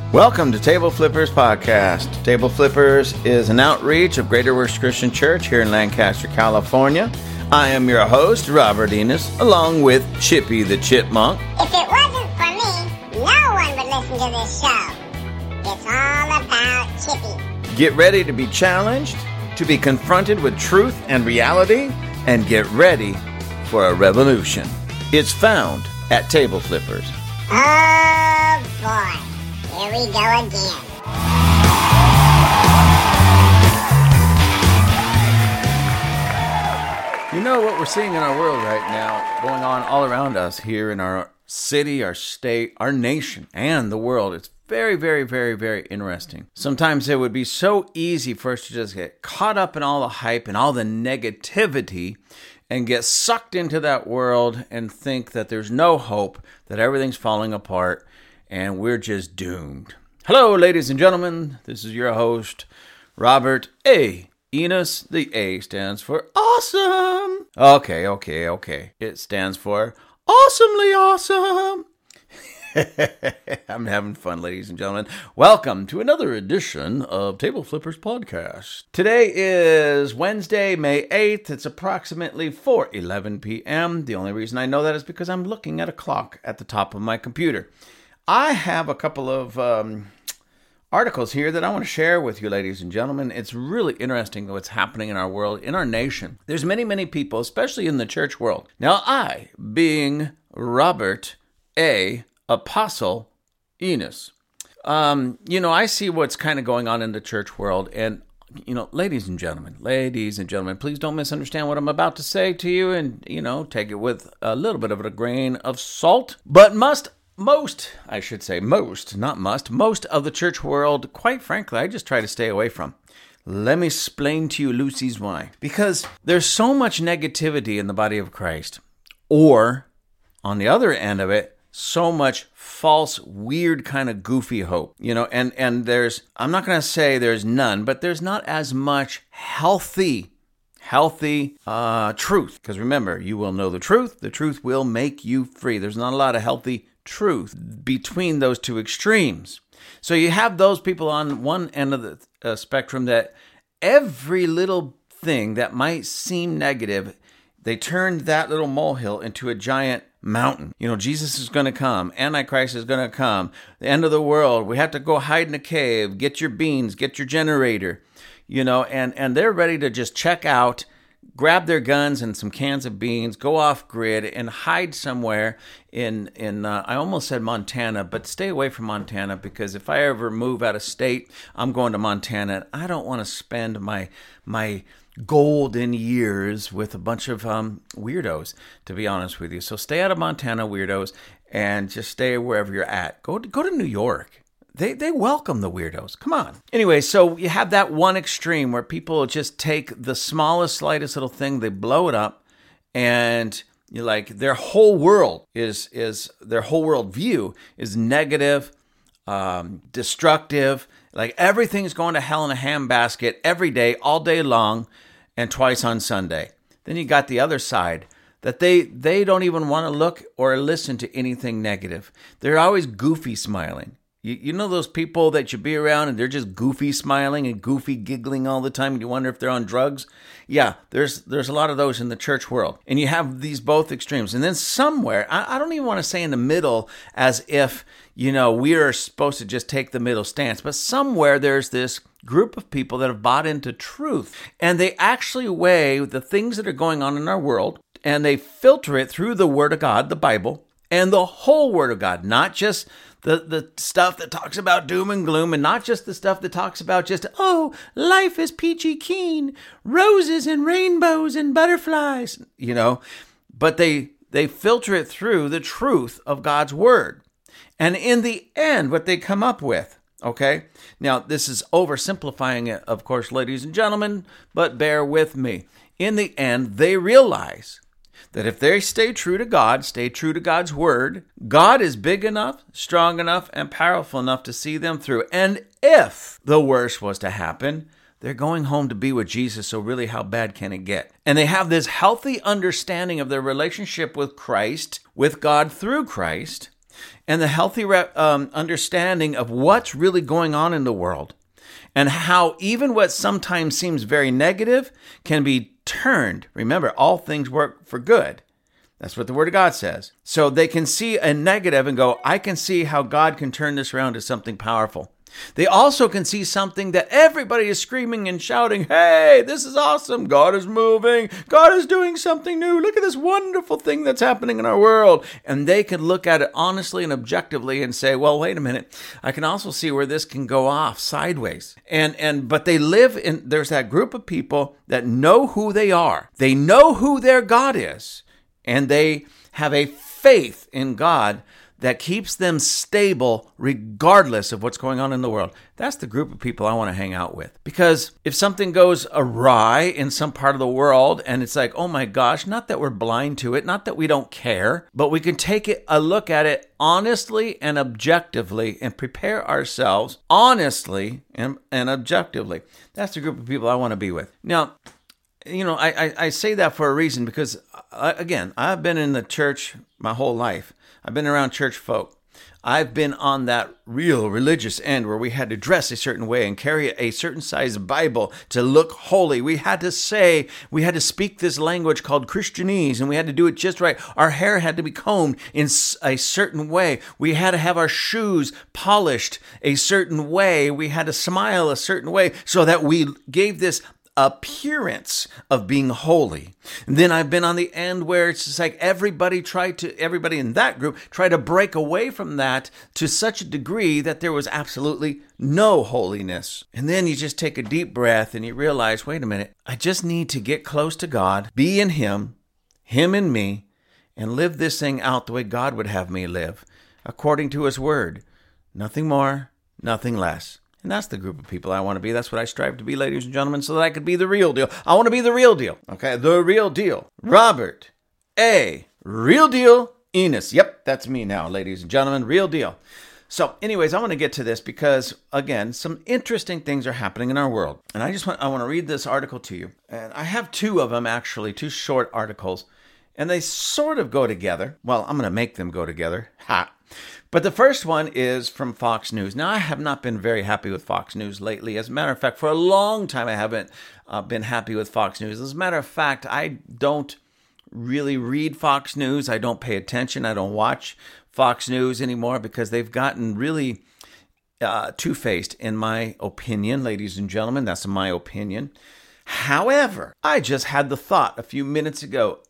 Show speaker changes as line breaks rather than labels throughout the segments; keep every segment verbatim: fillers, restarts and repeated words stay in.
Welcome to Table Flippers Podcast. Table Flippers is an outreach of Greater Works Christian Church here in Lancaster, California. I am your host, Robert Enos, along with Chippy the Chipmunk.
If it wasn't for me, no one would listen to this show. It's all about Chippy.
Get ready to be challenged, to be confronted with truth and reality, and get ready for a revolution. It's found at Table Flippers.
Oh boy. Here we go again.
You know what we're seeing in our world right now, going on all around us here in our city, our state, our nation, and the world. It's very, very, very, very interesting. Sometimes it would be so easy for us to just get caught up in all the hype and all the negativity and get sucked into that world and think that there's no hope, that everything's falling apart, and we're just doomed. Hello, ladies and gentlemen. This is your host, Robert A. Enos. The A stands for awesome. Okay, okay, okay. It stands for awesomely awesome. I'm having fun, ladies and gentlemen. Welcome to another edition of Table Flippers Podcast. Today is Wednesday, May eighth. It's approximately four eleven p.m. The only reason I know that is because I'm looking at a clock at the top of my computer. I have a couple of um, articles here that I want to share with you, ladies and gentlemen. It's really interesting what's happening in our world, in our nation. There's many, many people, especially in the church world. Now, I, being Robert A. Apostle Enos, um, you know, I see what's kind of going on in the church world. And, you know, ladies and gentlemen, ladies and gentlemen, please don't misunderstand what I'm about to say to you and, you know, take it with a little bit of a grain of salt. But must Most, I should say most, not must, most of the church world, quite frankly, I just try to stay away from. Let me explain to you, Lucy's why. Because there's so much negativity in the body of Christ. Or, on the other end of it, so much false, weird kind of goofy hope. You know, and, and there's, I'm not going to say there's none, but there's not as much healthy Healthy uh, truth. Because remember, you will know the truth. The truth will make you free. There's not a lot of healthy truth between those two extremes. So you have those people on one end of the uh, spectrum that every little thing that might seem negative, they turned that little molehill into a giant mountain. You know, Jesus is going to come. Antichrist is going to come. The end of the world. We have to go hide in a cave. Get your beans. Get your generator. You know, and, and they're ready to just check out, grab their guns and some cans of beans, go off grid and hide somewhere in, in uh, I almost said Montana, but stay away from Montana because if I ever move out of state, I'm going to Montana. I don't want to spend my my golden years with a bunch of um, weirdos, to be honest with you. So stay out of Montana, weirdos, and just stay wherever you're at. Go to, go to New York. They they welcome the weirdos. Come on. Anyway, so you have that one extreme where people just take the smallest, slightest little thing, they blow it up, and you like their whole world is is their whole world view is negative, um, destructive. Like everything's going to hell in a handbasket every day, all day long, and twice on Sunday. Then you got the other side that they they don't even want to look or listen to anything negative. They're always goofy smiling. You, you know those people that you be around and they're just goofy smiling and goofy giggling all the time and you wonder if they're on drugs? Yeah, there's there's a lot of those in the church world. And you have these both extremes. And then somewhere, I, I don't even want to say in the middle as if, you know, we are supposed to just take the middle stance. But somewhere there's this group of people that have bought into truth. And they actually weigh the things that are going on in our world and they filter it through the Word of God, the Bible, and the whole Word of God, not just The the stuff that talks about doom and gloom and not just the stuff that talks about just, oh, life is peachy keen, roses and rainbows and butterflies, you know. But they they filter it through the truth of God's word. And in the end, what they come up with, okay? Now, this is oversimplifying it, of course, ladies and gentlemen, but bear with me. In the end, they realize that if they stay true to God, stay true to God's word, God is big enough, strong enough, and powerful enough to see them through. And if the worst was to happen, they're going home to be with Jesus, so really how bad can it get? And they have this healthy understanding of their relationship with Christ, with God through Christ, and the healthy um, understanding of what's really going on in the world, and how even what sometimes seems very negative can be turned. Remember, all things work for good. That's what the Word of God says. So they can see a negative and go, I can see how God can turn this around to something powerful. They also can see something that everybody is screaming and shouting, hey, this is awesome. God is moving. God is doing something new. Look at this wonderful thing that's happening in our world. And they can look at it honestly and objectively and say, well, wait a minute. I can also see where this can go off sideways. And, and, but they live in, there's that group of people that know who they are. They know who their God is. And they have a faith in God that keeps them stable regardless of what's going on in the world. That's the group of people I want to hang out with. Because if something goes awry in some part of the world, and it's like, oh my gosh, not that we're blind to it, not that we don't care, but we can take it a look at it honestly and objectively and prepare ourselves honestly and, and objectively. That's the group of people I want to be with. Now, you know, I, I, I say that for a reason because, I, again, I've been in the church my whole life. I've been around church folk. I've been on that real religious end where we had to dress a certain way and carry a certain size Bible to look holy. We had to say, we had to speak this language called Christianese, and we had to do it just right. Our hair had to be combed in a certain way. We had to have our shoes polished a certain way. We had to smile a certain way so that we gave this appearance of being holy. And then I've been on the end where it's just like everybody tried to, everybody in that group tried to break away from that to such a degree that there was absolutely no holiness. And then you just take a deep breath and you realize, wait a minute, I just need to get close to God, be in Him, Him in me, and live this thing out the way God would have me live, according to His Word. Nothing more, nothing less. And that's the group of people I want to be. That's what I strive to be, ladies and gentlemen, so that I could be the real deal. I want to be the real deal. Okay, the real deal. Robert A. Real Deal Enos. Yep, that's me now, ladies and gentlemen. Real deal. So anyways, I want to get to this because, again, some interesting things are happening in our world. And I just want I want to read this article to you. And I have two of them, actually, two short articles. And they sort of go together. Well, I'm going to make them go together. Ha! But the first one is from Fox News. Now, I have not been very happy with Fox News lately. As a matter of fact, for a long time, I haven't uh, been happy with Fox News. As a matter of fact, I don't really read Fox News. I don't pay attention. I don't watch Fox News anymore because they've gotten really uh, two-faced, in my opinion, ladies and gentlemen. That's my opinion. However, I just had the thought a few minutes ago.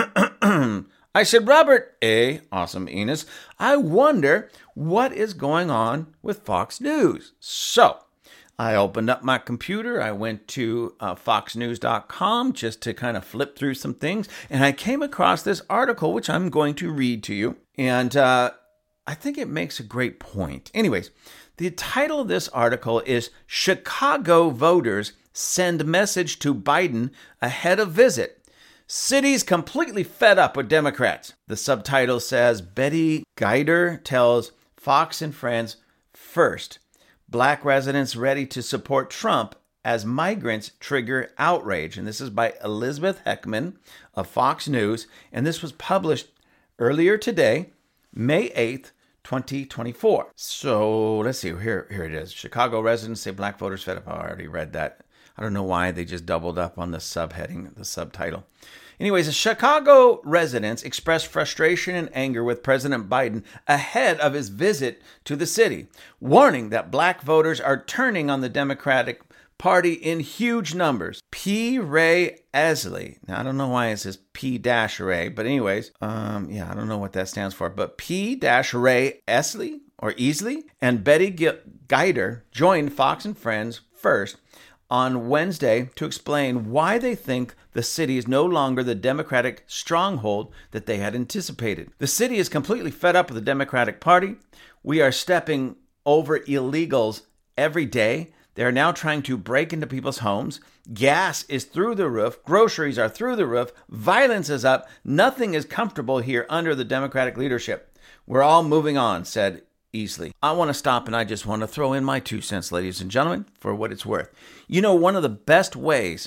I said, Robert A. Awesome Enos, I wonder what is going on with Fox News. So I opened up my computer. I went to uh, fox news dot com just to kind of flip through some things. And I came across this article, which I'm going to read to you. And uh, I think it makes a great point. Anyways, the title of this article is Chicago Voters Send Message to Biden Ahead of Visit. Cities completely fed up with Democrats. The subtitle says, Betty Geider tells Fox and Friends, first, Black residents ready to support Trump as migrants trigger outrage. And this is by Elizabeth Heckman of Fox News. And this was published earlier today, May eighth, twenty twenty-four. So let's see, here, here it is. Chicago residents say Black voters fed up. I already read that. I don't know why they just doubled up on the subheading, the subtitle. Anyways, the Chicago residents expressed frustration and anger with President Biden ahead of his visit to the city, warning that Black voters are turning on the Democratic Party in huge numbers. P. Ray Esley. Now, I don't know why it says P. Ray, but anyways, um, yeah, I don't know what that stands for, but P. Ray Esley or Easley and Betty Geider joined Fox and Friends first on Wednesday to explain why they think the city is no longer the Democratic stronghold that they had anticipated. The city is completely fed up with the Democratic Party. We are stepping over illegals every day. They are now trying to break into people's homes. Gas is through the roof. Groceries are through the roof. Violence is up. Nothing is comfortable here under the Democratic leadership. We're all moving on, said Easley. I want to stop and I just want to throw in my two cents, ladies and gentlemen, for what it's worth. You know, one of the best ways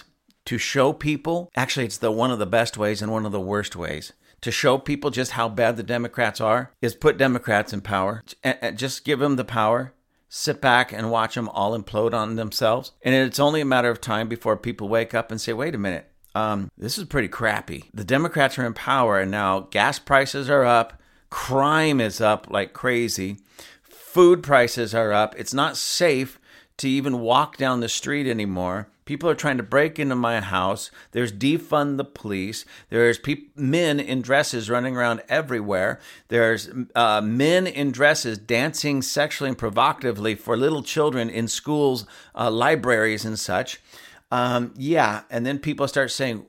to show people, actually it's the one of the best ways and one of the worst ways, to show people just how bad the Democrats are, is put Democrats in power. Just give them the power. Sit back and watch them all implode on themselves. And it's only a matter of time before people wake up and say, wait a minute, um, this is pretty crappy. The Democrats are in power and now gas prices are up. Crime is up like crazy. Food prices are up. It's not safe to even walk down the street anymore. People are trying to break into my house. There's defund the police. There's pe- men in dresses running around everywhere. There's uh, men in dresses dancing sexually and provocatively for little children in schools, uh, libraries and such. Um, yeah, and then people start saying,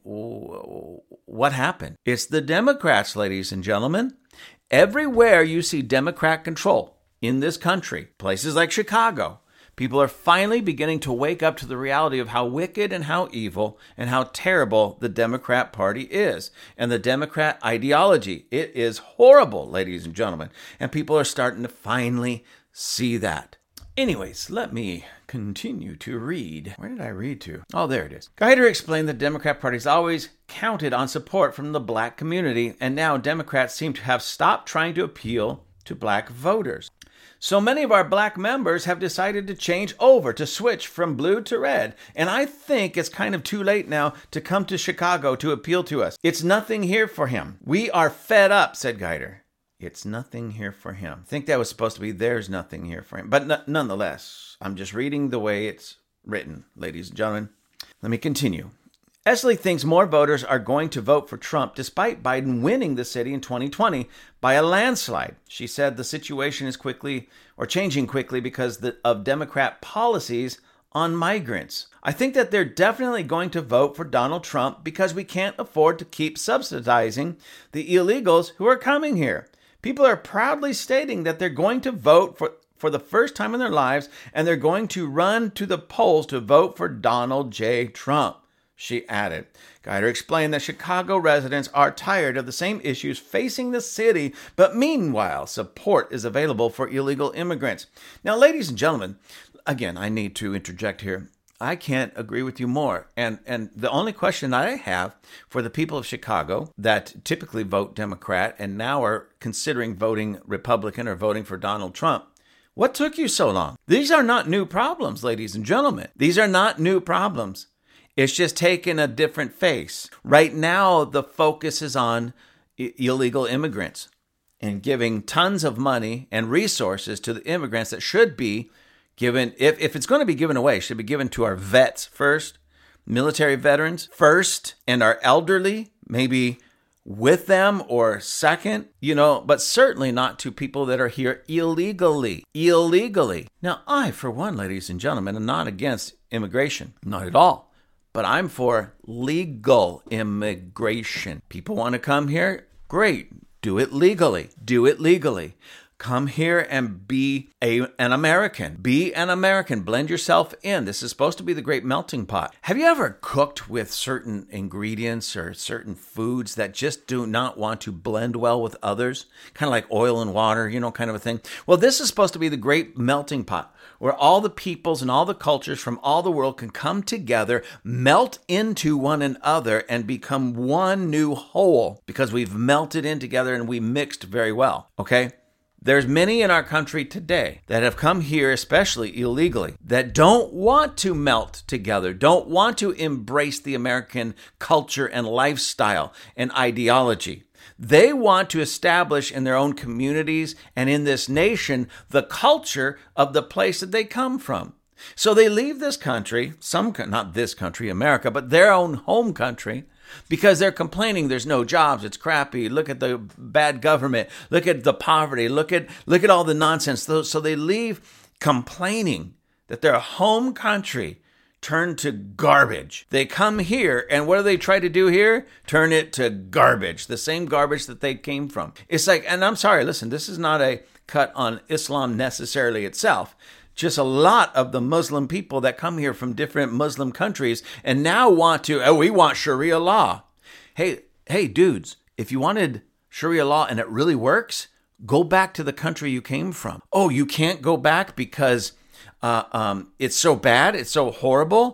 what happened? It's the Democrats, ladies and gentlemen. Everywhere you see Democrat control in this country, places like Chicago, people are finally beginning to wake up to the reality of how wicked and how evil and how terrible the Democrat Party is. And the Democrat ideology, it is horrible, ladies and gentlemen. And people are starting to finally see that. Anyways, let me continue to read. Where did I read to? Oh, there it is. Guider explained the Democrat Party's always counted on support from the black community, and now Democrats seem to have stopped trying to appeal to black voters. So many of our black members have decided to change over, to switch from blue to red. And I think it's kind of too late now to come to Chicago to appeal to us. It's nothing here for him. We are fed up, said Guider. It's nothing here for him. I think that was supposed to be there's nothing here for him. But n- nonetheless, I'm just reading the way it's written, ladies and gentlemen. Let me continue. Esley thinks more voters are going to vote for Trump despite Biden winning the city in twenty twenty by a landslide. She said the situation is quickly or changing quickly because the, of Democrat policies on migrants. I think that they're definitely going to vote for Donald Trump because we can't afford to keep subsidizing the illegals who are coming here. People are proudly stating that they're going to vote for for the first time in their lives, and they're going to run to the polls to vote for Donald J. Trump, she added. Guider explained that Chicago residents are tired of the same issues facing the city, but meanwhile, support is available for illegal immigrants. Now, ladies and gentlemen, again, I need to interject here. I can't agree with you more. And and the only question I have for the people of Chicago that typically vote Democrat and now are considering voting Republican or voting for Donald Trump, what took you so long? These are not new problems, ladies and gentlemen. These are not new problems. It's just taken a different face. Right now, the focus is on I- illegal immigrants and giving tons of money and resources to the immigrants that should be given, if, if it's going to be given away, should be given to our vets first, military veterans first, and our elderly, maybe with them or second, you know, but certainly not to people that are here illegally. Illegally. Now, I, for one, ladies and gentlemen, am not against immigration. Not at all. But I'm for legal immigration. People want to come here? Great. Do it legally. Do it legally. Come here and be a, an American. Be an American. Blend yourself in. This is supposed to be the great melting pot. Have you ever cooked with certain ingredients or certain foods that just do not want to blend well with others? Kind of like oil and water, you know, kind of a thing. Well, this is supposed to be the great melting pot where all the peoples and all the cultures from all the world can come together, melt into one another, and become one new whole because we've melted in together and we mixed very well, okay? There's many in our country today that have come here, especially illegally, that don't want to melt together, don't want to embrace the American culture and lifestyle and ideology. They want to establish in their own communities and in this nation the culture of the place that they come from. So they leave this country, some not this country, America, but their own home country, because they're complaining there's no jobs, it's crappy, look at the bad government, look at the poverty, look at look at all the nonsense. So they leave complaining that their home country turned to garbage. They come here, and what do they try to do here? Turn it to garbage, the same garbage that they came from. It's like, and I'm sorry, listen, this is not a cut on Islam necessarily itself. Just a lot of the Muslim people that come here from different Muslim countries and now want to, oh, we want Sharia law. Hey, hey, dudes, if you wanted Sharia law and it really works, go back to the country you came from. Oh, you can't go back because uh, um, it's so bad, it's so horrible?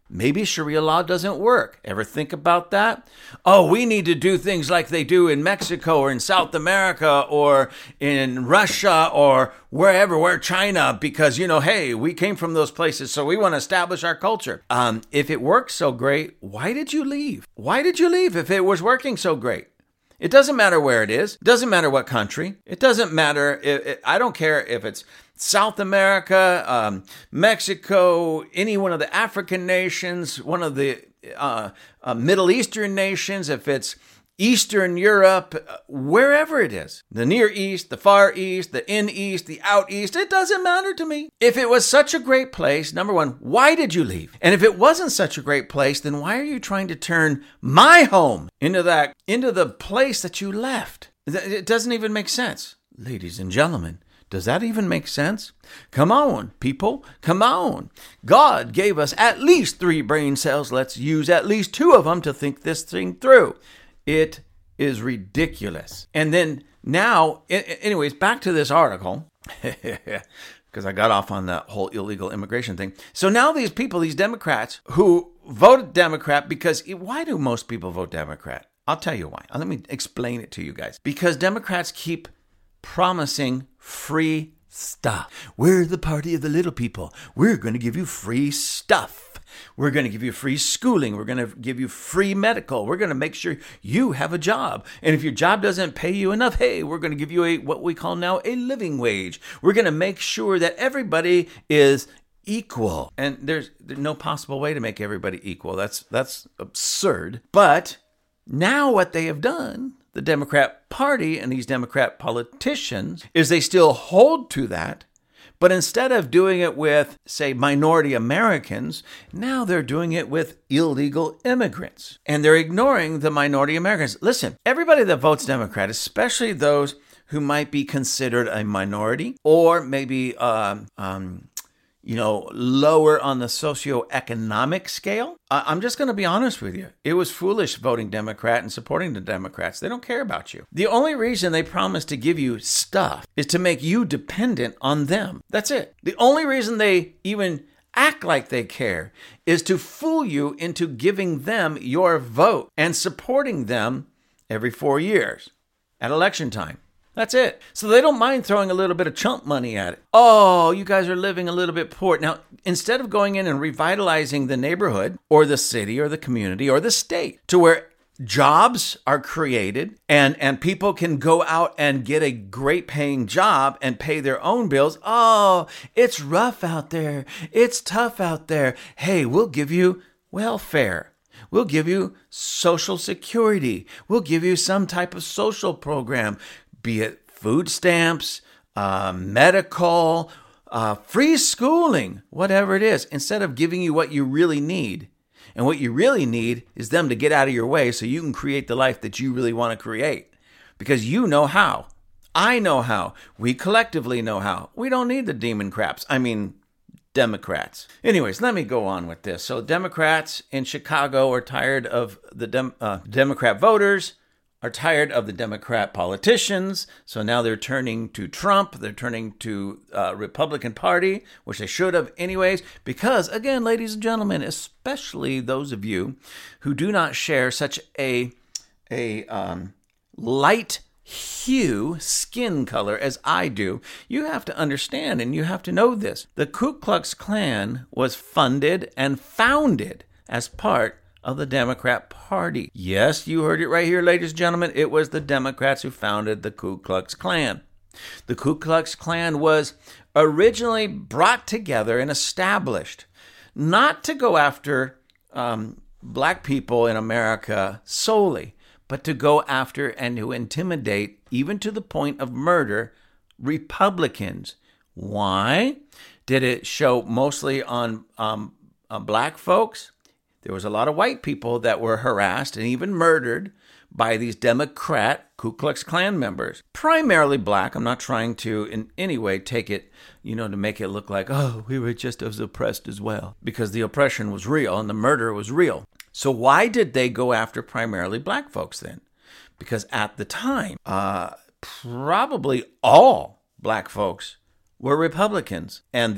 Maybe Sharia law doesn't work. Ever think about that? Oh, we need to do things like they do in Mexico or in South America or in Russia or wherever, where China, because, you know, hey, we came from those places, so we want to establish our culture. Um, if it works so great, why did you leave? Why did you leave if it was working so great? It doesn't matter where it is. It doesn't matter what country. It doesn't matter. If, it, I don't care if it's South America, um, Mexico, any one of the African nations, one of the uh, uh, Middle Eastern nations, if it's Eastern Europe, wherever it is, the Near East, the Far East, the In East, the Out East, it doesn't matter to me. If it was such a great place, number one, why did you leave? And if it wasn't such a great place, then why are you trying to turn my home into that, into the place that you left? It doesn't even make sense. Ladies and gentlemen, does that even make sense? Come on, people. Come on. God gave us at least three brain cells. Let's use at least two of them to think this thing through. It is ridiculous. And then now, anyways, back to this article, because I got off on that whole illegal immigration thing. So now these people, these Democrats who voted Democrat, because why do most people vote Democrat? I'll tell you why. Let me explain it to you guys. Because Democrats keep promising free stuff. We're the party of the little people. We're going to give you free stuff. We're going to give you free schooling. We're going to give you free medical. We're going to make sure you have a job. And if your job doesn't pay you enough, hey, we're going to give you a what we call now a living wage. We're going to make sure that everybody is equal. And there's, there's no possible way to make everybody equal. That's that's absurd. But now what they have done, the Democrat Party and these Democrat politicians, is they still hold to that. But instead of doing it with, say, minority Americans, now they're doing it with illegal immigrants. And they're ignoring the minority Americans. Listen, everybody that votes Democrat, especially those who might be considered a minority or maybe, um, um, you know, lower on the socioeconomic scale, I'm just going to be honest with you. It was foolish voting Democrat and supporting the Democrats. They don't care about you. The only reason they promise to give you stuff is to make you dependent on them. That's it. The only reason they even act like they care is to fool you into giving them your vote and supporting them every four years at election time. That's it. So they don't mind throwing a little bit of chump money at it. Oh, you guys are living a little bit poor. Now, instead of going in and revitalizing the neighborhood or the city or the community or the state to where jobs are created and, and people can go out and get a great paying job and pay their own bills. Oh, it's rough out there. It's tough out there. Hey, we'll give you welfare. We'll give you Social Security. We'll give you some type of social program. Be it food stamps, uh, medical, uh, free schooling, whatever it is, instead of giving you what you really need. And what you really need is them to get out of your way so you can create the life that you really want to create. Because you know how. I know how. We collectively know how. We don't need the demon craps. I mean, Democrats. Anyways, let me go on with this. So Democrats in Chicago are tired of the Dem- uh, Democrat voters, are tired of the Democrat politicians, so now they're turning to Trump, they're turning to uh, Republican Party, which they should have anyways, because, again, ladies and gentlemen, especially those of you who do not share such a, a um, light hue skin color as I do, you have to understand and you have to know this. The Ku Klux Klan was funded and founded as part of the Democrat Party. Yes, you heard it right here, ladies and gentlemen. It was the Democrats who founded the Ku Klux Klan. The Ku Klux Klan was originally brought together and established not to go after um, black people in America solely, but to go after and to intimidate, even to the point of murder, Republicans. Why? Did it show mostly on um, uh, black folks? There was a lot of white people that were harassed and even murdered by these Democrat Ku Klux Klan members. Primarily black. I'm not trying to in any way take it, you know, to make it look like, oh, we were just as oppressed as well. Because the oppression was real and the murder was real. So why did they go after primarily black folks then? Because at the time, uh, probably all black folks were Republicans. And these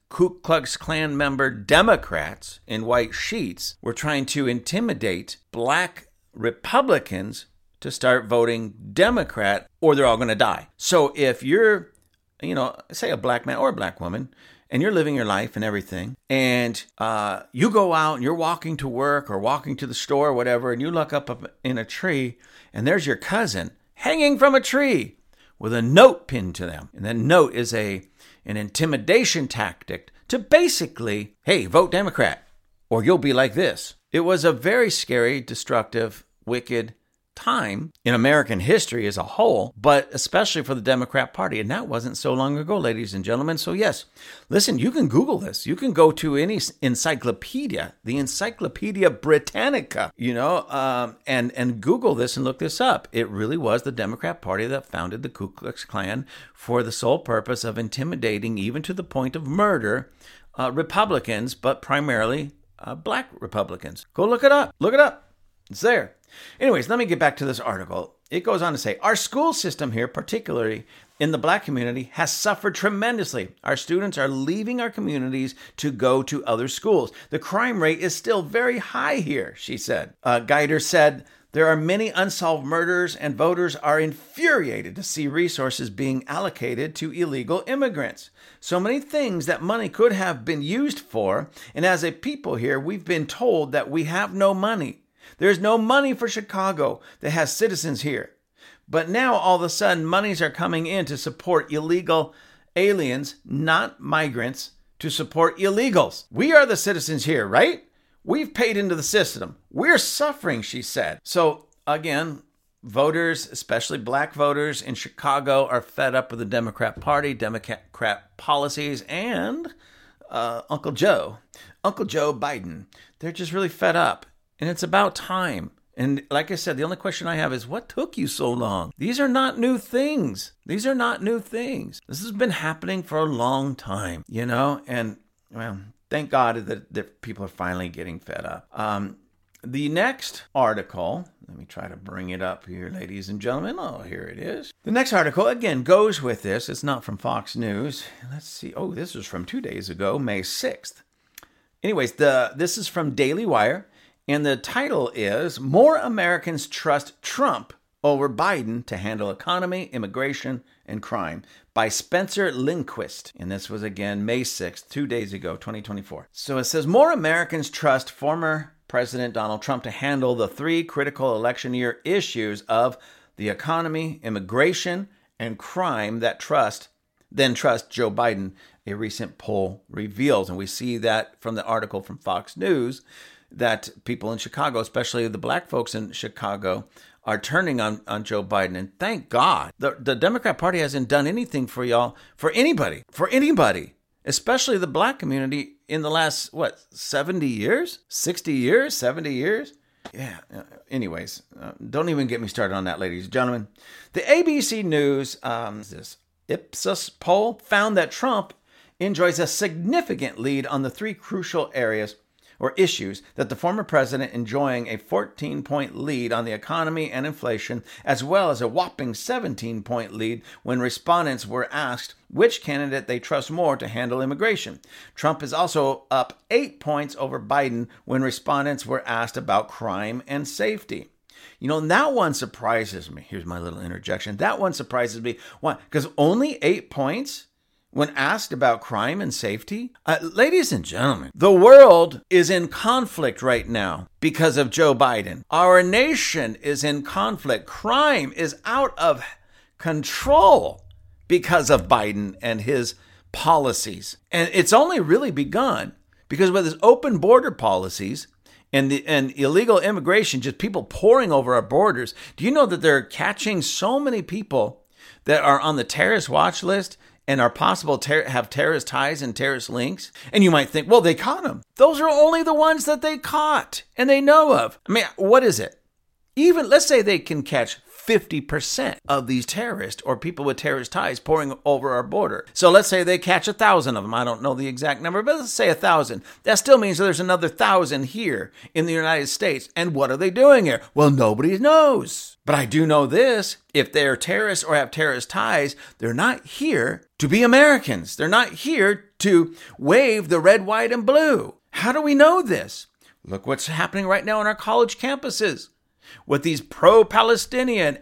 Ku Klux Klan member Democrats in white sheets were trying to intimidate black Republicans to start voting Democrat, or they're all going to die. So if you're, you know, say a black man or a black woman, and you're living your life and everything, and uh, you go out and you're walking to work or walking to the store or whatever, and you look up, up in a tree, and there's your cousin hanging from a tree with a note pinned to them. And that note is a an intimidation tactic to basically, hey, vote Democrat, or you'll be like this. It was a very scary, destructive, wicked time in American history as a whole, but especially for the Democrat Party. And that wasn't so long ago, ladies and gentlemen. So yes, listen, you can Google this. You can go to any encyclopedia, the Encyclopedia Britannica, you know, um, and, and Google this and look this up. It really was the Democrat Party that founded the Ku Klux Klan for the sole purpose of intimidating, even to the point of murder, uh, Republicans, but primarily uh, black Republicans. Go look it up. Look it up. It's there. Anyways, let me get back to this article. It goes on to say, our school system here, particularly in the black community, has suffered tremendously. Our students are leaving our communities to go to other schools. The crime rate is still very high here, she said. Uh, Guider said, there are many unsolved murders and voters are infuriated to see resources being allocated to illegal immigrants. So many things that money could have been used for. And as a people here, we've been told that we have no money. There's no money for Chicago that has citizens here. But now all of a sudden monies are coming in to support illegal aliens, not migrants, to support illegals. We are the citizens here, right? We've paid into the system. We're suffering, she said. So again, voters, especially black voters in Chicago, are fed up with the Democrat Party, Democrat policies, and uh, Uncle Joe, Uncle Joe Biden. They're just really fed up. And it's about time. And like I said, the only question I have is, what took you so long? These are not new things. These are not new things. This has been happening for a long time, you know? And, well, thank God that, that people are finally getting fed up. Um, the next article, let me try to bring it up here, ladies and gentlemen. Oh, here it is. The next article, again, goes with this. It's not from Fox News. Let's see. Oh, this was from two days ago, May sixth. Anyways, the this is from Daily Wire. And the title is, More Americans Trust Trump Over Biden to Handle Economy, Immigration, and Crime, by Spencer Lindquist. And this was, again, May sixth, two days ago, twenty twenty-four. So it says, more Americans trust former President Donald Trump to handle the three critical election year issues of the economy, immigration, and crime that trust, then trust Joe Biden, a recent poll reveals. And we see that from the article from Fox News, that people in Chicago, especially the black folks in Chicago, are turning on, on Joe Biden. And thank God, the, the Democrat Party hasn't done anything for y'all, for anybody, for anybody, especially the black community in the last, what, seventy years, sixty years, seventy years? Yeah. Anyways, uh, don't even get me started on that, ladies and gentlemen. The A B C News, um, this Ipsos poll found that Trump enjoys a significant lead on the three crucial areas or issues that the former president enjoying a fourteen-point lead on the economy and inflation, as well as a whopping seventeen-point lead when respondents were asked which candidate they trust more to handle immigration. Trump is also up eight points over Biden when respondents were asked about crime and safety. You know, that one surprises me. Here's my little interjection. That one surprises me. Why? Because only eight points? When asked about crime and safety? Uh, ladies and gentlemen, the world is in conflict right now because of Joe Biden. Our nation is in conflict. Crime is out of control because of Biden and his policies. And it's only really begun because with his open border policies and the and illegal immigration, just people pouring over our borders, do you know that they're catching so many people that are on the terrorist watch list and are possible to ter- have terrorist ties and terrorist links? And you might think, well, they caught them. Those are only the ones that they caught and they know of. I mean, what is it? Even, let's say they can catch fifty percent of these terrorists or people with terrorist ties pouring over our border. So let's say they catch a thousand of them. I don't know the exact number, but let's say a thousand. That still means there's another thousand here in the United States. And what are they doing here? Well, nobody knows. But I do know this. If they're terrorists or have terrorist ties, they're not here to be Americans. They're not here to wave the red, white, and blue. How do we know this? Look what's happening right now on our college campuses with these pro-Palestinian,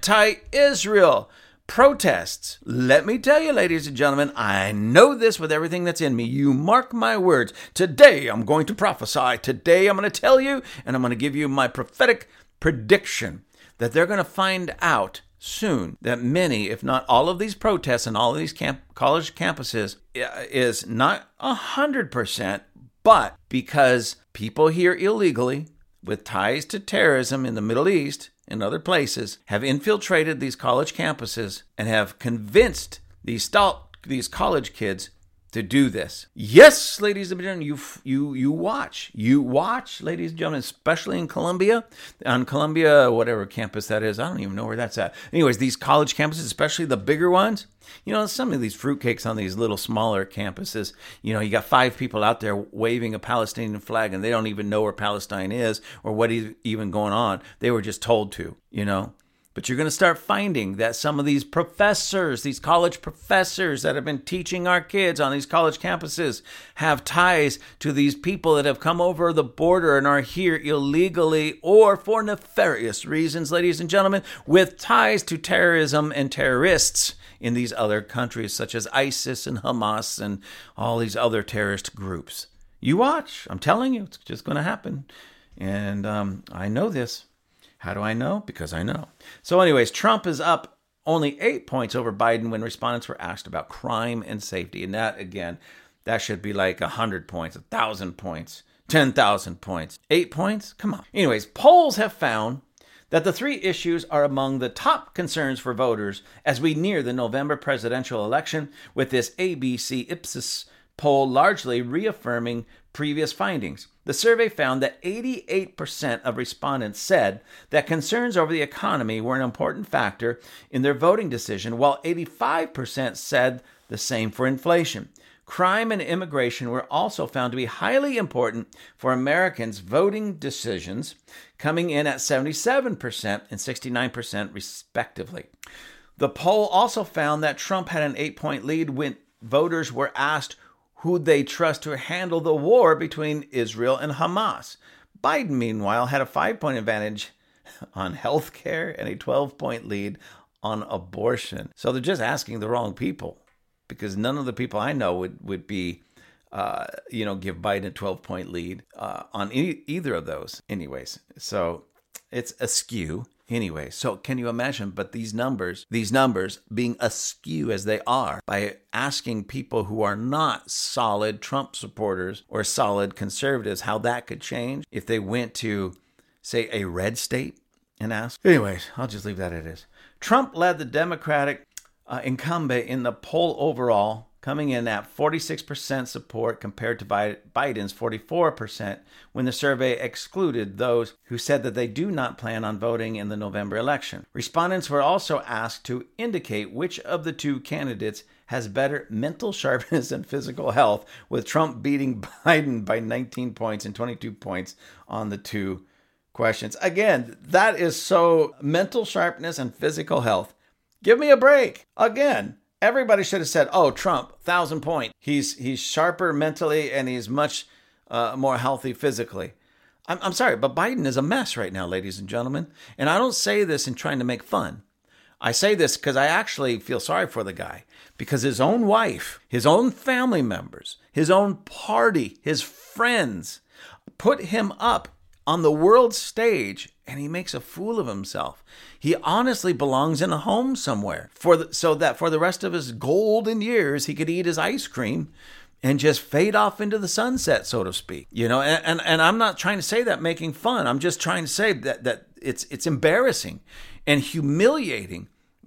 anti-Israel protests. Let me tell you, ladies and gentlemen, I know this with everything that's in me. You mark my words. Today, I'm going to prophesy. Today, I'm going to tell you, and I'm going to give you my prophetic prediction that they're going to find out soon that many, if not all of these protests and all of these camp- college campuses is not one hundred percent, but because people here illegally with ties to terrorism in the Middle East and other places have infiltrated these college campuses and have convinced these stalt, these college kids to do this. Yes, ladies and gentlemen, you you you watch. You watch, ladies and gentlemen, especially in Columbia, on Columbia, whatever campus that is. I don't even know where that's at. Anyways, these college campuses, especially the bigger ones, you know, some of these fruitcakes on these little smaller campuses, you know, you got five people out there waving a Palestinian flag and they don't even know where Palestine is or what is even going on. They were just told to, you know. But you're going to start finding that some of these professors, these college professors that have been teaching our kids on these college campuses have ties to these people that have come over the border and are here illegally or for nefarious reasons, ladies and gentlemen, with ties to terrorism and terrorists in these other countries such as ISIS and Hamas and all these other terrorist groups. You watch. I'm telling you, it's just going to happen. And um, I know this. How do I know? Because I know. So anyways, Trump is up only eight points over Biden when respondents were asked about crime and safety. And that, again, that should be like one hundred points, one thousand points, ten thousand points. Eight points? Come on. Anyways, polls have found that the three issues are among the top concerns for voters as we near the November presidential election, with this A B C Ipsos poll largely reaffirming previous findings. The survey found that eighty-eight percent of respondents said that concerns over the economy were an important factor in their voting decision, while eighty-five percent said the same for inflation. Crime and immigration were also found to be highly important for Americans' voting decisions, coming in at seventy-seven percent and sixty-nine percent respectively. The poll also found that Trump had an eight-point lead when voters were asked who they trust to handle the war between Israel and Hamas. Biden, meanwhile, had a five-point advantage on health care and a twelve-point lead on abortion. So they're just asking the wrong people, because none of the people I know would, would be, uh, you know, give Biden a twelve-point lead uh, on e- either of those. Anyways, so it's askew. Anyway, so can you imagine, but these numbers, these numbers being askew as they are, by asking people who are not solid Trump supporters or solid conservatives how that could change if they went to, say, a red state and asked. Anyways, I'll just leave that as it is. Trump led the Democratic uh, incumbent in the poll overall, coming in at forty-six percent support compared to Biden's forty-four percent, when the survey excluded those who said that they do not plan on voting in the November election. Respondents were also asked to indicate which of the two candidates has better mental sharpness and physical health, with Trump beating Biden by nineteen points and twenty-two points on the two questions. Again, that is so mental sharpness and physical health. Give me a break. Again, everybody should have said, oh, Trump, thousand point. He's he's sharper mentally and he's much uh, more healthy physically. I'm, I'm sorry, but Biden is a mess right now, ladies and gentlemen. And I don't say this in trying to make fun. I say this because I actually feel sorry for the guy, because his own wife, his own family members, his own party, his friends put him up on the world stage, and he makes a fool of himself. He honestly belongs in a home somewhere for the, so that for the rest of his golden years, he could eat his ice cream and just fade off into the sunset, so to speak. You know, and, and, and I'm not trying to say that making fun. I'm just trying to say that, that it's, it's embarrassing and humiliating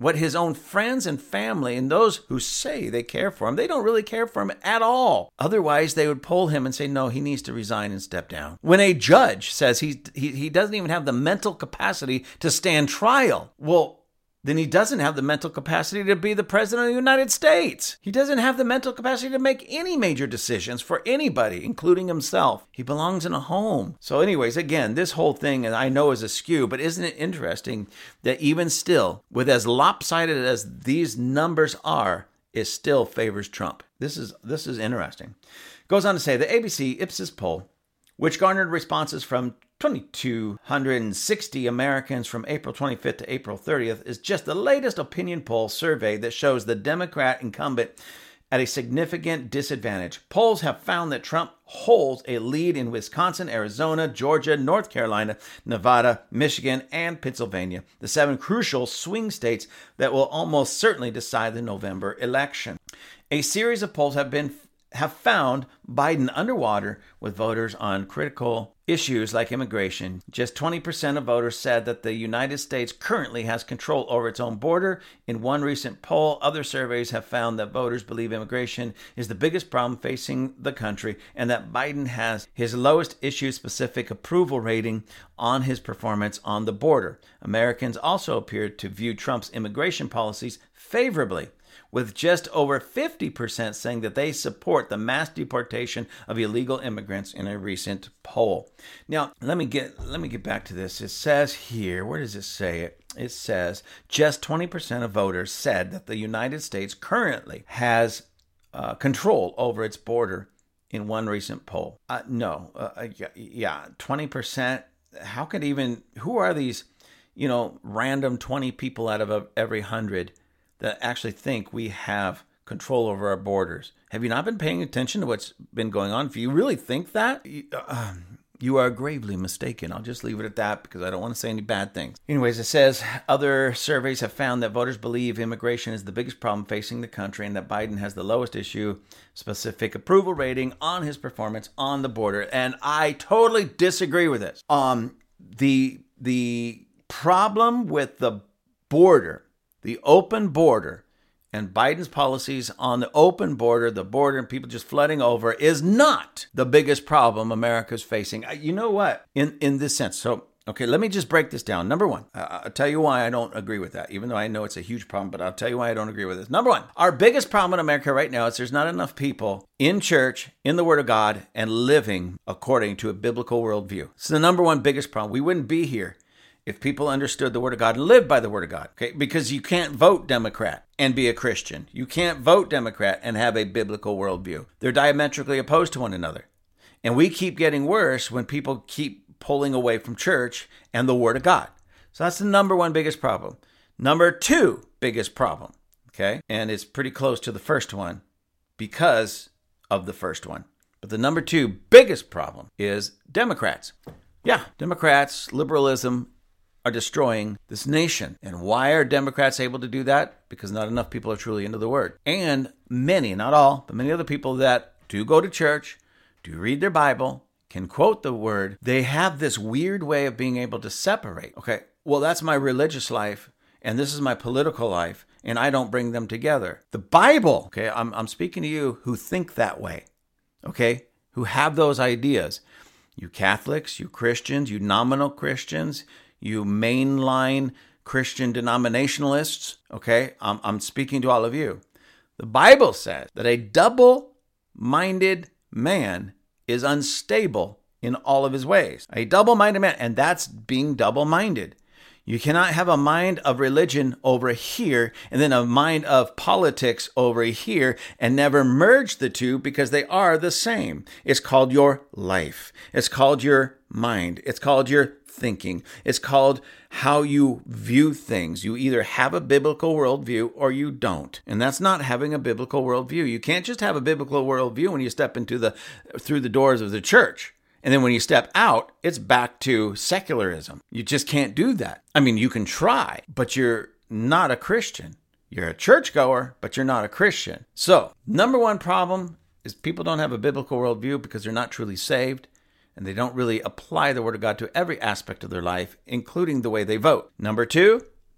what his own friends and family and those who say they care for him, they don't really care for him at all. Otherwise, they would poll him and say, no, he needs to resign and step down. When a judge says he, he, he doesn't even have the mental capacity to stand trial, well, then he doesn't have the mental capacity to be the president of the United States. He doesn't have the mental capacity to make any major decisions for anybody, including himself. He belongs in a home. So anyways, again, this whole thing, and I know is askew, but isn't it interesting that even still, with as lopsided as these numbers are, it still favors Trump. This is this is interesting. Goes on to say, the A B C Ipsos poll, which garnered responses from two thousand two hundred sixty Americans from April twenty-fifth to April thirtieth, is just the latest opinion poll survey that shows the Democrat incumbent at a significant disadvantage. Polls have found that Trump holds a lead in Wisconsin, Arizona, Georgia, North Carolina, Nevada, Michigan, and Pennsylvania, the seven crucial swing states that will almost certainly decide the November election. A series of polls have been have found Biden underwater with voters on critical issues like immigration. Just twenty percent of voters said that the United States currently has control over its own border. In one recent poll, other surveys have found that voters believe immigration is the biggest problem facing the country and that Biden has his lowest issue-specific approval rating on his performance on the border. Americans also appeared to view Trump's immigration policies favorably, with just over fifty percent saying that they support the mass deportation of illegal immigrants in a recent poll. Now, let me get let me get back to this. It says here, where does it say it? It says just twenty percent of voters said that the United States currently has uh, control over its border in one recent poll. Uh, no, uh, yeah, yeah, twenty percent. How could even, who are these, you know, random twenty people out of every one hundred that actually think we have control over our borders? Have you not been paying attention to what's been going on? If you really think that, you, uh, you are gravely mistaken. I'll just leave it at that because I don't want to say any bad things. Anyways, it says other surveys have found that voters believe immigration is the biggest problem facing the country and that Biden has the lowest issue specific approval rating on his performance on the border. And I totally disagree with this. Um, the the problem with the border, the open border, and Biden's policies on the open border, the border, and people just flooding over is not the biggest problem America's facing. You know what? In in this sense. So, okay, let me just break this down. Number one, I'll tell you why I don't agree with that, even though I know it's a huge problem, but I'll tell you why I don't agree with this. Number one, our biggest problem in America right now is there's not enough people in church, in the Word of God, and living according to a biblical worldview. It's the number one biggest problem. We wouldn't be here if people understood the Word of God and lived by the Word of God, okay? Because you can't vote Democrat and be a Christian. You can't vote Democrat and have a biblical worldview. They're diametrically opposed to one another. And we keep getting worse when people keep pulling away from church and the Word of God. So that's the number one biggest problem. Number two biggest problem, okay? And it's pretty close to the first one because of the first one. But the number two biggest problem is Democrats. Yeah, Democrats, liberalism, are destroying this nation. And why are Democrats able to do that? Because not enough people are truly into the Word. And many, not all, but many other people that do go to church, do read their Bible, can quote the Word, they have this weird way of being able to separate. Okay, well, that's my religious life, and this is my political life, and I don't bring them together. The Bible, okay, I'm, I'm speaking to you who think that way, okay, who have those ideas. You Catholics, you Christians, you nominal Christians, you mainline Christian denominationalists, okay? I'm, I'm speaking to all of you. The Bible says that a double-minded man is unstable in all of his ways. A double-minded man, and that's being double-minded. You cannot have a mind of religion over here and then a mind of politics over here and never merge the two because they are the same. It's called your life. It's called your mind. It's called your thinking. It's called how you view things. You either have a biblical worldview or you don't. And that's not having a biblical worldview. You can't just have a biblical worldview when you step into the through the doors of the church. And then when you step out, it's back to secularism. You just can't do that. I mean, you can try, but you're not a Christian. You're a churchgoer, but you're not a Christian. So, number one problem is people don't have a biblical worldview because they're not truly saved. And they don't really apply the Word of God to every aspect of their life, including the way they vote. Number two,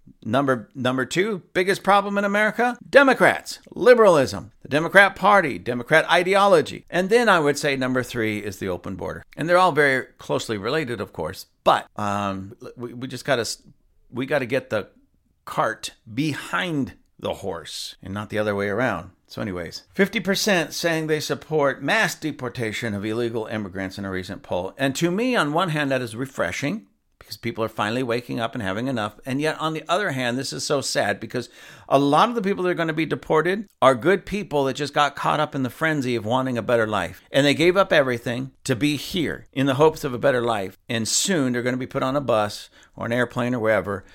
Number number two, biggest problem in America, Democrats, liberalism, the Democrat Party, Democrat ideology. And then I would say number three is the open border. And they're all very closely related, of course. But um, we, we just got to we got to get the cart behind the horse and not the other way around. So anyways, fifty percent saying they support mass deportation of illegal immigrants in a recent poll. And to me, on one hand, that is refreshing, because people are finally waking up and having enough. And yet, on the other hand, this is so sad because a lot of the people that are going to be deported are good people that just got caught up in the frenzy of wanting a better life. And they gave up everything to be here in the hopes of a better life. And soon they're going to be put on a bus or an airplane or wherever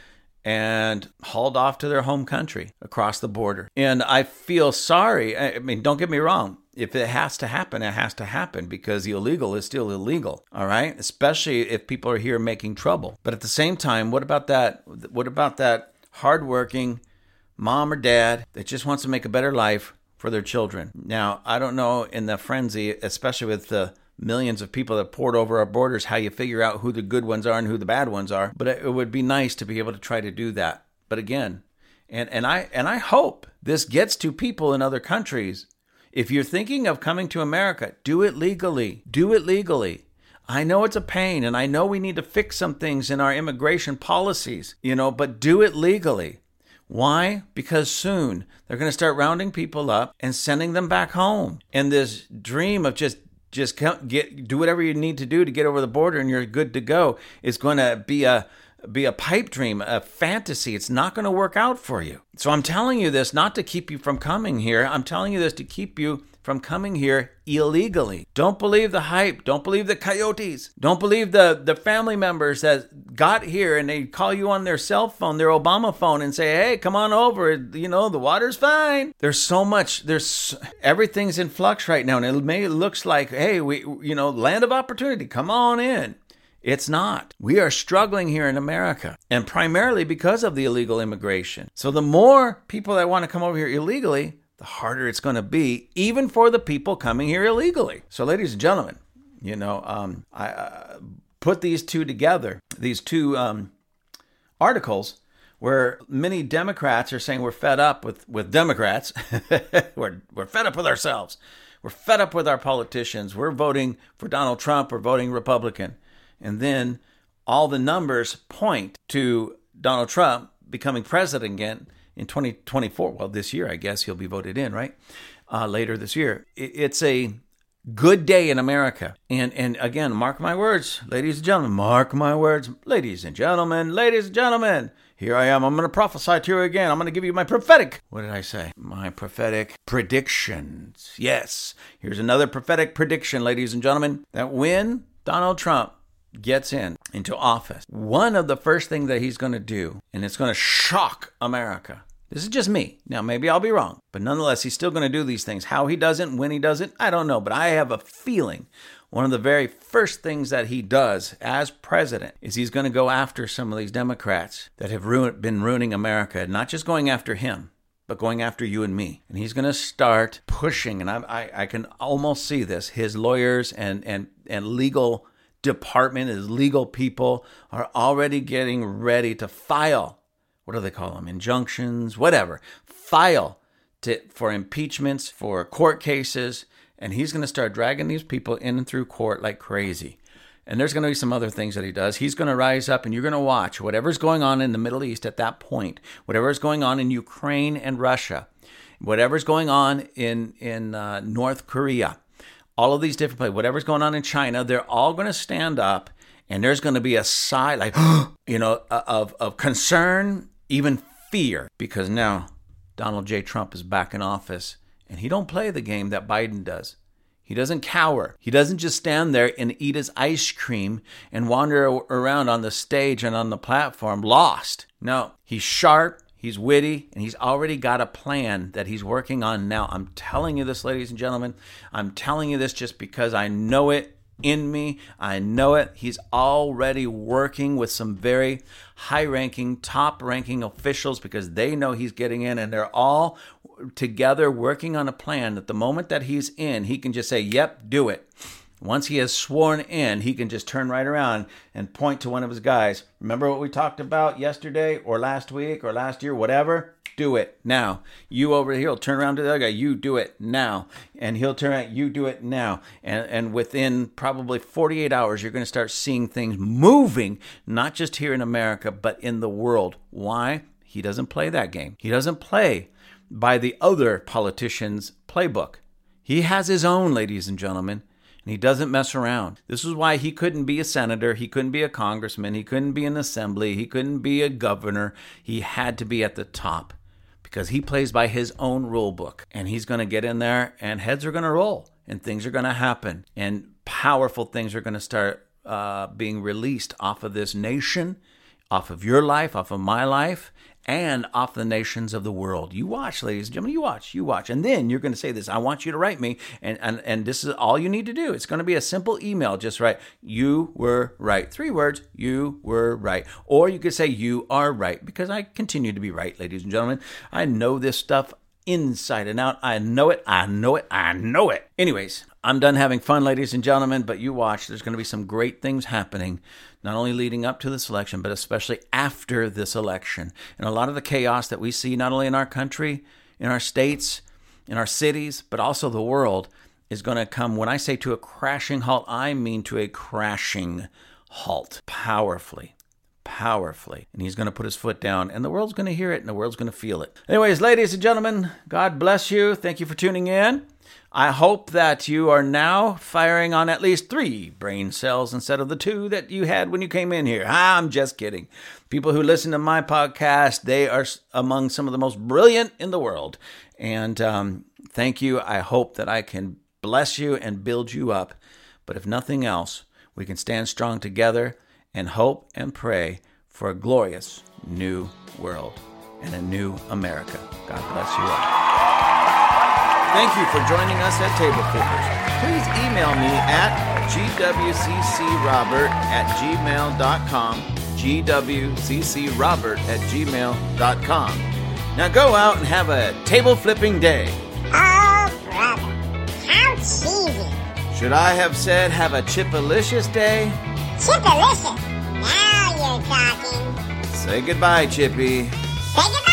and hauled off to their home country across the border. And I feel sorry. I mean, don't get me wrong. If it has to happen, it has to happen, because the illegal is still illegal, all right? Especially if people are here making trouble. But at the same time, what about that? What about that hardworking mom or dad that just wants to make a better life for their children? Now, I don't know in the frenzy, especially with the millions of people that poured over our borders, how you figure out who the good ones are and who the bad ones are. But it would be nice to be able to try to do that. But again, and, and I and I hope this gets to people in other countries. If you're thinking of coming to America, do it legally. Do it legally. I know it's a pain, and I know we need to fix some things in our immigration policies, you know, but do it legally. Why? Because soon they're going to start rounding people up and sending them back home. And this dream of just just get do whatever you need to do to get over the border and you're good to go is going to be a be a pipe dream, a fantasy. It's not going to work out for you. So I'm telling you this not to keep you from coming here. I'm telling you this to keep you from coming here illegally. Don't believe the hype. Don't believe the coyotes. Don't believe the, the family members that got here and they call you on their cell phone, their Obama phone, and say, hey, come on over. You know, the water's fine. There's so much. There's everything's in flux right now. And it may it looks like, hey, we, you know, land of opportunity. Come on in. It's not. We are struggling here in America, and primarily because of the illegal immigration. So the more people that want to come over here illegally, the harder it's going to be, even for the people coming here illegally. So ladies and gentlemen, you know, um, I uh, put these two together, these two um, articles, where many Democrats are saying we're fed up with, with Democrats. we're, we're fed up with ourselves. We're fed up with our politicians. We're voting for Donald Trump. We're voting Republican. And then all the numbers point to Donald Trump becoming president again in twenty twenty-four. Well, this year, I guess he'll be voted in, right? Uh, later this year. It's a good day in America. And and again, mark my words, ladies and gentlemen, mark my words, ladies and gentlemen, ladies and gentlemen. Here I am. I'm going to prophesy to you again. I'm going to give you my prophetic. What did I say? My prophetic predictions. Yes. Here's another prophetic prediction, ladies and gentlemen, that when Donald Trump gets in into office, one of the first things that he's going to do, and it's going to shock America. This is just me. Now, maybe I'll be wrong, but nonetheless, he's still going to do these things. How he does it, when he does it, I don't know, but I have a feeling one of the very first things that he does as president is he's going to go after some of these Democrats that have ruined, been ruining America, not just going after him, but going after you and me. And he's going to start pushing, and I, I, I can almost see this, his lawyers and, and, and legal department, his legal people are already getting ready to file, what do they call them, injunctions, whatever, file to, for impeachments, for court cases, and he's going to start dragging these people in and through court like crazy. And there's going to be some other things that he does. He's going to rise up, and you're going to watch whatever's going on in the Middle East at that point, whatever's going on in Ukraine and Russia, whatever's going on in, in uh, North Korea, all of these different places, whatever's going on in China, they're all going to stand up, and there's going to be a sigh, like, you know, of, of concern, even fear, because now Donald J. Trump is back in office, and he don't play the game that Biden does. He doesn't cower. He doesn't just stand there and eat his ice cream and wander around on the stage and on the platform lost. No, he's sharp. He's witty, and he's already got a plan that he's working on now. I'm telling you this, ladies and gentlemen. I'm telling you this just because I know it in me. I know it. He's already working with some very high-ranking, top-ranking officials because they know he's getting in, and they're all together working on a plan that the moment that he's in, he can just say, yep, do it. Once he has sworn in, he can just turn right around and point to one of his guys. Remember what we talked about yesterday or last week or last year, whatever? Do it now. You over here will turn around to the other guy. You do it now. And he'll turn around. You do it now. And, and within probably forty-eight hours, you're going to start seeing things moving, not just here in America, but in the world. Why? He doesn't play that game. He doesn't play by the other politicians' playbook. He has his own, ladies and gentlemen. And he doesn't mess around. This is why he couldn't be a senator. He couldn't be a congressman. He couldn't be an assembly. He couldn't be a governor. He had to be at the top because he plays by his own rule book. And he's going to get in there and heads are going to roll and things are going to happen. And powerful things are going to start uh, being released off of this nation, off of your life, off of my life, and off the nations of the world. You watch, ladies and gentlemen, you watch, you watch. And then you're going to say this, I want you to write me, and, and, and this is all you need to do. It's going to be a simple email. Just write, you were right. Three words, you were right. Or you could say, you are right, because I continue to be right, ladies and gentlemen. I know this stuff inside and out. I know it, I know it, I know it. Anyways, I'm done having fun, ladies and gentlemen, but you watch. There's going to be some great things happening, not only leading up to this election, but especially after this election. And a lot of the chaos that we see, not only in our country, in our states, in our cities, but also the world, is going to come, when I say to a crashing halt, I mean to a crashing halt, powerfully. Powerfully. And he's going to put his foot down, and the world's going to hear it, and the world's going to feel it. Anyways, ladies and gentlemen, God bless you. Thank you for tuning in. I hope that you are now firing on at least three brain cells instead of the two that you had when you came in here. I'm just kidding. People who listen to my podcast, they are among some of the most brilliant in the world. And um, thank you. I hope that I can bless you and build you up. But if nothing else, we can stand strong together and hope and pray for a glorious new world and a new America. God bless you all. Thank you for joining us at Table Flippers. Please email me at g w c c robert at gmail dot com, g w c c robert at gmail dot com. Now go out and have a table flipping day.
Oh, brother, how cheesy.
Should I have said have a chipalicious day?
Chipalicious? Now you're talking.
Say goodbye, Chippy.
Say goodbye.